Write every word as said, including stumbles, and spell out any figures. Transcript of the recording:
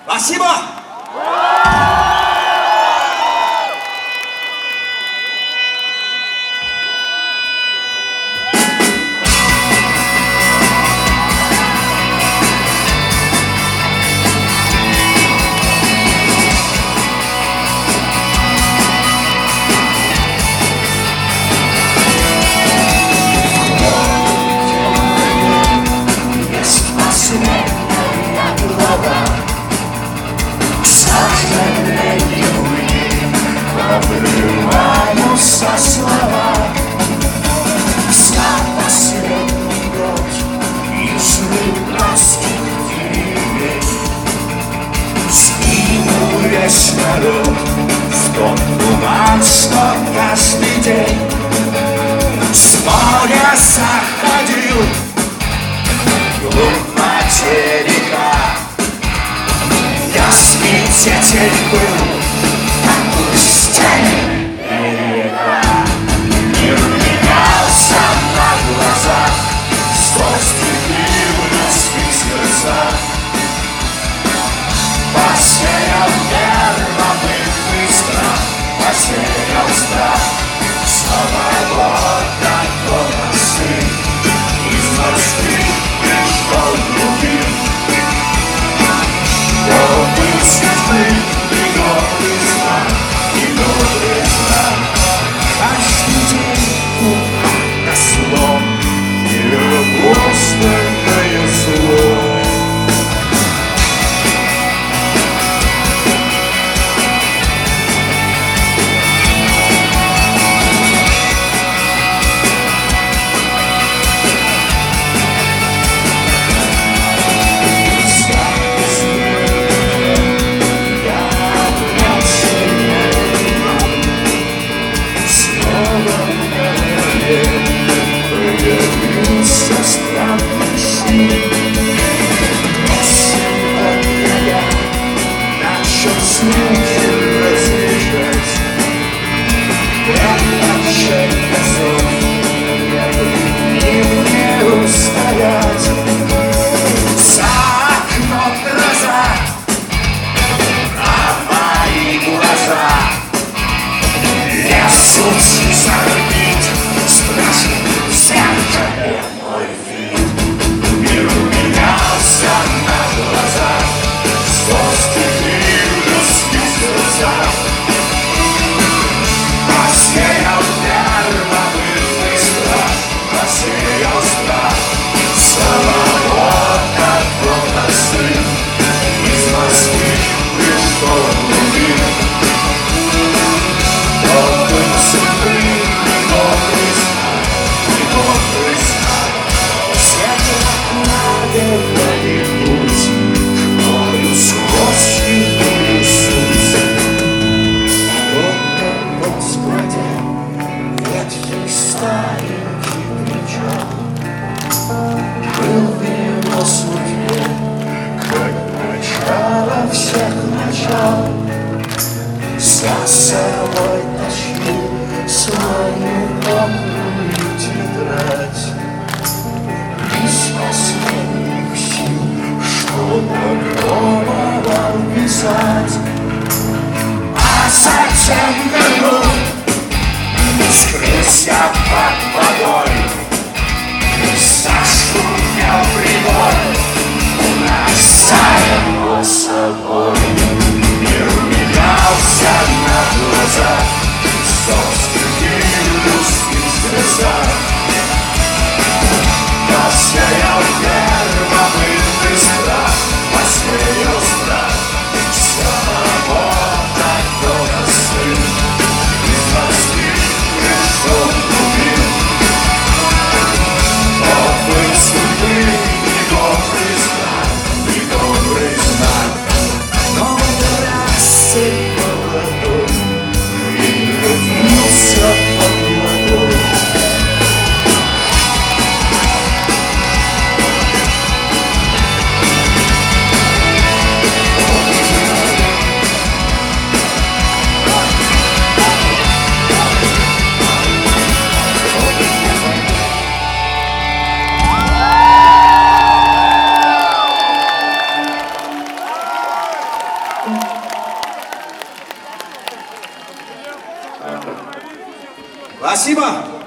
Спасибо! Обрываются слова, за последний год из рыбацких деревень сгинул весь народ в тот туман, что каждый день с моря заходил вглубь материка. Я свидетель был берега. Мир менялся на глазах, сквозь людских сердцах. Посеял первобытный страх, посеял страх. Свобода голосы из Москвы пришел другим. Добрый судьбы и добрый знак, и добрый знак. Каждый день на слом и гостное зло. А затем верну, скрылся под водой. Зашумел прибой, унося его с собой. Мир менялся на глазах, собственных людских сердцах. Посеял первобытный страх, посеял страх. Свобода дома сын, из Москвы пришел другим. Добрый судьбы и добрый Спасибо.